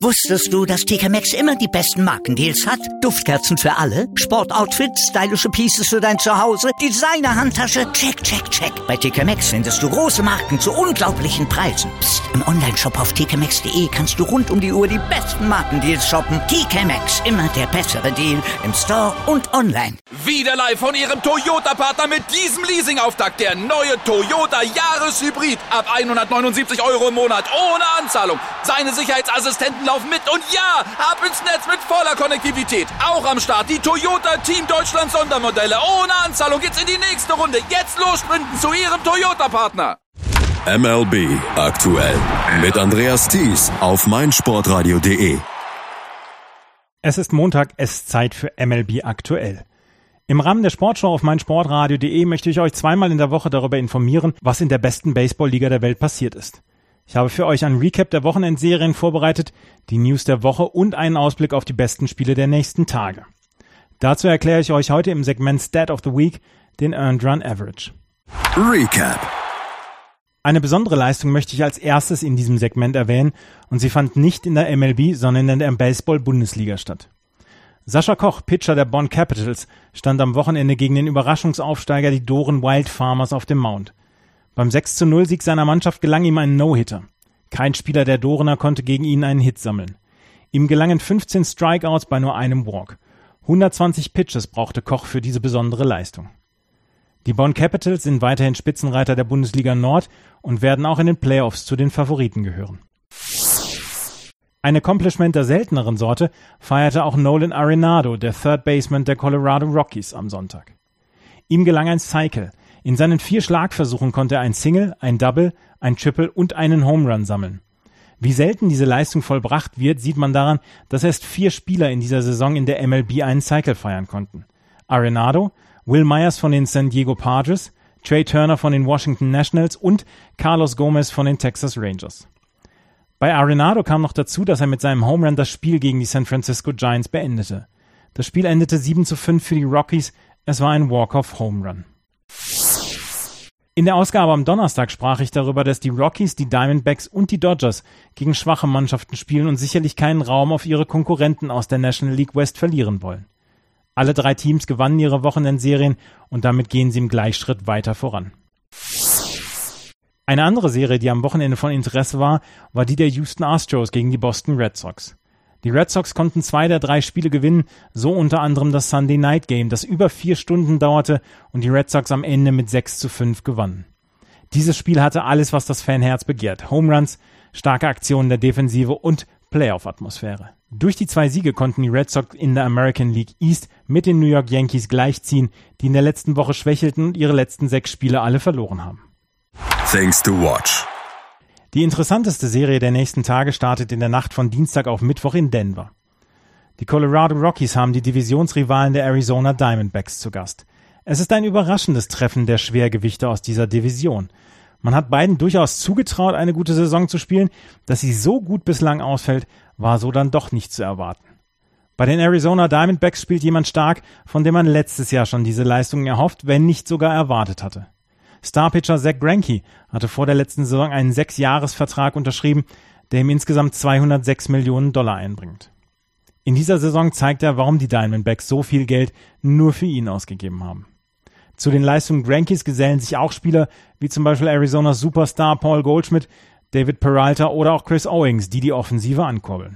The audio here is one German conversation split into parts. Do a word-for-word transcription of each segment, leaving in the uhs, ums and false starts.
Wusstest du, dass T K Maxx immer die besten Markendeals hat? Duftkerzen für alle, Sportoutfits, stylische Pieces für dein Zuhause, Designer-Handtasche, check, check, check. Bei T K Maxx findest du große Marken zu unglaublichen Preisen. Psst. Im Onlineshop auf t k maxx punkt d e kannst du rund um die Uhr die besten Markendeals shoppen. T K Maxx, immer der bessere Deal im Store und online. Wieder live von Ihrem Toyota-Partner mit diesem Leasing-Auftakt. Der neue Toyota Jahreshybrid. Ab hundertneunundsiebzig Euro im Monat ohne Anzahlung. Seine Sicherheitsassistenten laufen mit und ja, ab ins Netz mit voller Konnektivität. Auch am Start die Toyota Team Deutschland Sondermodelle. Ohne Anzahlung geht's in die nächste Runde. Jetzt los sprinten zu Ihrem Toyota-Partner. M L B aktuell mit Andreas Thies auf meinsportradio punkt de. Es ist Montag, es ist Zeit für M L B aktuell. Im Rahmen der Sportshow auf meinsportradio punkt de möchte ich euch zweimal in der Woche darüber informieren, was in der besten Baseballliga der Welt passiert ist. Ich habe für euch einen Recap der Wochenendserien vorbereitet, die News der Woche und einen Ausblick auf die besten Spiele der nächsten Tage. Dazu erkläre ich euch heute im Segment Stat of the Week den Earned Run Average. Recap. Eine besondere Leistung möchte ich als erstes in diesem Segment erwähnen und sie fand nicht in der M L B, sondern in der Baseball-Bundesliga statt. Sascha Koch, Pitcher der Bonn Capitals, stand am Wochenende gegen den Überraschungsaufsteiger die Doren Wild Farmers auf dem Mound. Beim sechs zu null Sieg seiner Mannschaft gelang ihm ein No-Hitter. Kein Spieler der Dorener konnte gegen ihn einen Hit sammeln. Ihm gelangen fünfzehn Strikeouts bei nur einem Walk. hundertzwanzig Pitches brauchte Koch für diese besondere Leistung. Die Bonn Capitals sind weiterhin Spitzenreiter der Bundesliga Nord und werden auch in den Playoffs zu den Favoriten gehören. Ein Accomplishment der selteneren Sorte feierte auch Nolan Arenado, der Third Baseman der Colorado Rockies, am Sonntag. Ihm gelang ein Cycle. In seinen vier Schlagversuchen konnte er ein Single, ein Double, ein Triple und einen Home Run sammeln. Wie selten diese Leistung vollbracht wird, sieht man daran, dass erst vier Spieler in dieser Saison in der M L B einen Cycle feiern konnten. Arenado, Will Myers von den San Diego Padres, Trey Turner von den Washington Nationals und Carlos Gomez von den Texas Rangers. Bei Arenado kam noch dazu, dass er mit seinem Home Run das Spiel gegen die San Francisco Giants beendete. Das Spiel endete sieben zu fünf für die Rockies, es war ein Walk-off-Home Run. In der Ausgabe am Donnerstag sprach ich darüber, dass die Rockies, die Diamondbacks und die Dodgers gegen schwache Mannschaften spielen und sicherlich keinen Raum auf ihre Konkurrenten aus der National League West verlieren wollen. Alle drei Teams gewannen ihre Wochenendserien und damit gehen sie im Gleichschritt weiter voran. Eine andere Serie, die am Wochenende von Interesse war, war die der Houston Astros gegen die Boston Red Sox. Die Red Sox konnten zwei der drei Spiele gewinnen, so unter anderem das Sunday Night Game, das über vier Stunden dauerte und die Red Sox am Ende mit sechs zu fünf gewannen. Dieses Spiel hatte alles, was das Fanherz begehrt. Home Runs, starke Aktionen der Defensive und Playoff-Atmosphäre. Durch die zwei Siege konnten die Red Sox in der American League East mit den New York Yankees gleichziehen, die in der letzten Woche schwächelten und ihre letzten sechs Spiele alle verloren haben. Things to watch. Die interessanteste Serie der nächsten Tage startet in der Nacht von Dienstag auf Mittwoch in Denver. Die Colorado Rockies haben die Divisionsrivalen der Arizona Diamondbacks zu Gast. Es ist ein überraschendes Treffen der Schwergewichte aus dieser Division. Man hat beiden durchaus zugetraut, eine gute Saison zu spielen. Dass sie so gut bislang ausfällt, war so dann doch nicht zu erwarten. Bei den Arizona Diamondbacks spielt jemand stark, von dem man letztes Jahr schon diese Leistungen erhofft, wenn nicht sogar erwartet hatte. Starpitcher Zack Greinke hatte vor der letzten Saison einen Sechs-Jahres-Vertrag unterschrieben, der ihm insgesamt zweihundertsechs Millionen Dollar einbringt. In dieser Saison zeigt er, warum die Diamondbacks so viel Geld nur für ihn ausgegeben haben. Zu den Leistungen Grainkes gesellen sich auch Spieler wie zum Beispiel Arizonas Superstar Paul Goldschmidt, David Peralta oder auch Chris Owings, die die Offensive ankurbeln.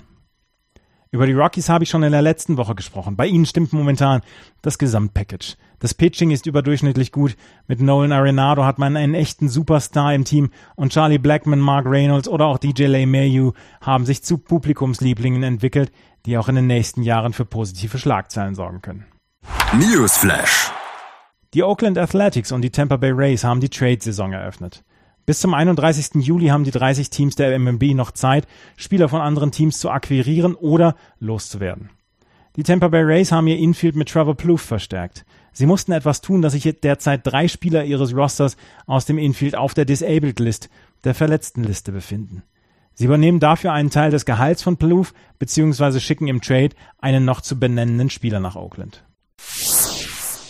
Über die Rockies habe ich schon in der letzten Woche gesprochen. Bei ihnen stimmt momentan das Gesamtpackage. Das Pitching ist überdurchschnittlich gut. Mit Nolan Arenado hat man einen echten Superstar im Team und Charlie Blackmon, Mark Reynolds oder auch D J LeMahieu haben sich zu Publikumslieblingen entwickelt, die auch in den nächsten Jahren für positive Schlagzeilen sorgen können. Newsflash. Die Oakland Athletics und die Tampa Bay Rays haben die Trade-Saison eröffnet. Bis zum einunddreißigsten Juli haben die dreißig Teams der M L B noch Zeit, Spieler von anderen Teams zu akquirieren oder loszuwerden. Die Tampa Bay Rays haben ihr Infield mit Trevor Plouffe verstärkt. Sie mussten etwas tun, dass sich derzeit drei Spieler ihres Rosters aus dem Infield auf der Disabled List, der Verletztenliste, befinden. Sie übernehmen dafür einen Teil des Gehalts von Plouffe bzw. schicken im Trade einen noch zu benennenden Spieler nach Oakland.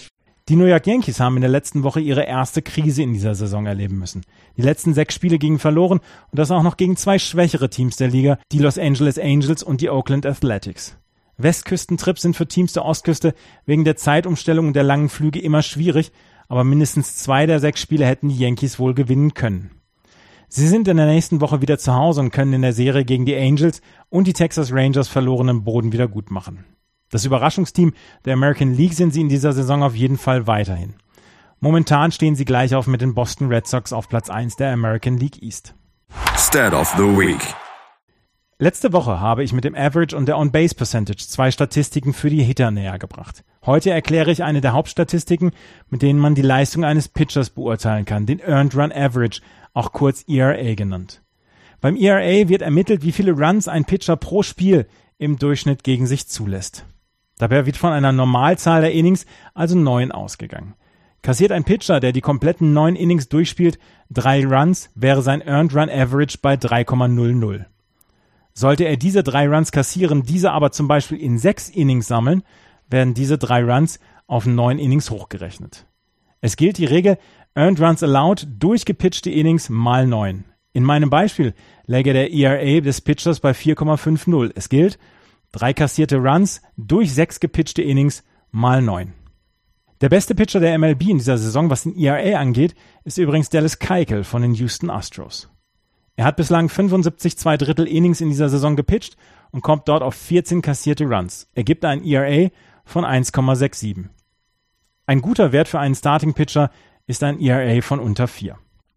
Die New York Yankees haben in der letzten Woche ihre erste Krise in dieser Saison erleben müssen. Die letzten sechs Spiele gingen verloren und das auch noch gegen zwei schwächere Teams der Liga, die Los Angeles Angels und die Oakland Athletics. Westküstentrips sind für Teams der Ostküste wegen der Zeitumstellung und der langen Flüge immer schwierig, aber mindestens zwei der sechs Spiele hätten die Yankees wohl gewinnen können. Sie sind in der nächsten Woche wieder zu Hause und können in der Serie gegen die Angels und die Texas Rangers verlorenen Boden wieder gut machen. Das Überraschungsteam der American League sind sie in dieser Saison auf jeden Fall weiterhin. Momentan stehen sie gleich auf mit den Boston Red Sox auf Platz eins der American League East. Stat of the Week. Letzte Woche habe ich mit dem Average und der On-Base Percentage zwei Statistiken für die Hitter näher gebracht. Heute erkläre ich eine der Hauptstatistiken, mit denen man die Leistung eines Pitchers beurteilen kann, den Earned Run Average, auch kurz E R A genannt. Beim E R A wird ermittelt, wie viele Runs ein Pitcher pro Spiel im Durchschnitt gegen sich zulässt. Dabei wird von einer Normalzahl der Innings, also neun, ausgegangen. Kassiert ein Pitcher, der die kompletten neun Innings durchspielt, drei Runs, wäre sein Earned Run Average bei drei Komma null null. Sollte er diese drei Runs kassieren, diese aber zum Beispiel in sechs Innings sammeln, werden diese drei Runs auf neun Innings hochgerechnet. Es gilt die Regel Earned Runs Allowed durch gepitchte Innings mal neun. In meinem Beispiel läge der E R A des Pitchers bei vier Komma fünf null. Es gilt drei kassierte Runs durch sechs gepitchte Innings mal neun. Der beste Pitcher der M L B in dieser Saison, was den E R A angeht, ist übrigens Dallas Keuchel von den Houston Astros. Er hat bislang fünfundsiebzig zwei Drittel Innings in dieser Saison gepitcht und kommt dort auf vierzehn kassierte Runs. Er gibt einen E R A von eins Komma siebenundsechzig. Ein guter Wert für einen Starting-Pitcher ist ein E R A von unter vier.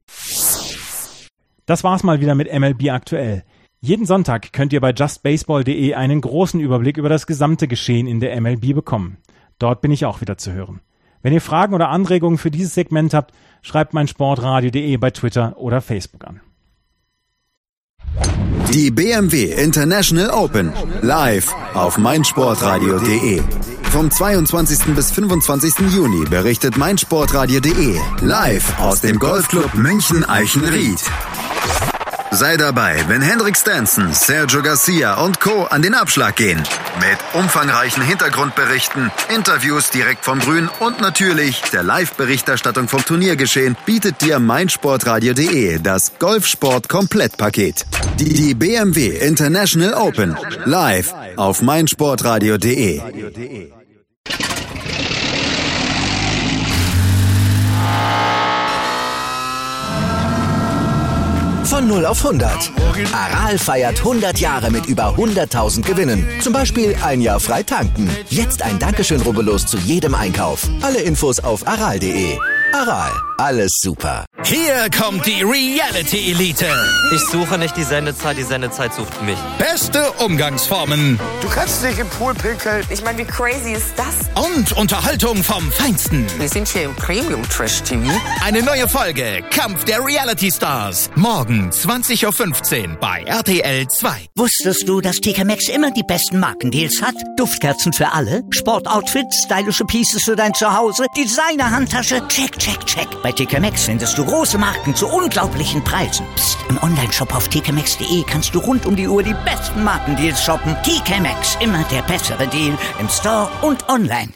Das war's mal wieder mit M L B aktuell. Jeden Sonntag könnt ihr bei just baseball punkt de einen großen Überblick über das gesamte Geschehen in der M L B bekommen. Dort bin ich auch wieder zu hören. Wenn ihr Fragen oder Anregungen für dieses Segment habt, schreibt meinsportradio punkt de bei Twitter oder Facebook an. Die B M W International Open live auf meinsportradio punkt de. Vom zweiundzwanzigsten bis fünfundzwanzigsten Juni berichtet meinsportradio punkt de live aus dem Golfclub München-Eichenried. Sei dabei, wenn Henrik Stenson, Sergio Garcia und Co. an den Abschlag gehen. Mit umfangreichen Hintergrundberichten, Interviews direkt vom Grün und natürlich der Live-Berichterstattung vom Turniergeschehen bietet dir meinsportradio punkt de das Golfsport-Komplettpaket. Die, die B M W International Open live auf meinsportradio punkt de. Von null auf hundert. Aral feiert hundert Jahre mit über hunderttausend Gewinnen. Zum Beispiel ein Jahr frei tanken. Jetzt ein Dankeschön, rubbellos zu jedem Einkauf. Alle Infos auf aral punkt de. Aral, alles super. Hier kommt die Reality Elite. Ich suche nicht die Sendezeit, die Sendezeit sucht mich. Beste Umgangsformen. Du kannst dich im Pool pinkeln. Ich meine, wie crazy ist das? Und Unterhaltung vom Feinsten. Wir sind hier im Premium-Trash-T V. Eine neue Folge, Kampf der Reality Stars. Morgen zwanzig Uhr fünfzehn bei R T L zwei. Wusstest du, dass T K Maxx immer die besten Markendeals hat? Duftkerzen für alle, Sportoutfits, stylische Pieces für dein Zuhause, Designer-Handtasche, check, check, check. Bei T K Maxx findest du große Marken zu unglaublichen Preisen. Psst. Im Onlineshop auf t k maxx punkt de kannst du rund um die Uhr die besten Markendeals shoppen. T K Maxx, immer der bessere Deal im Store und online.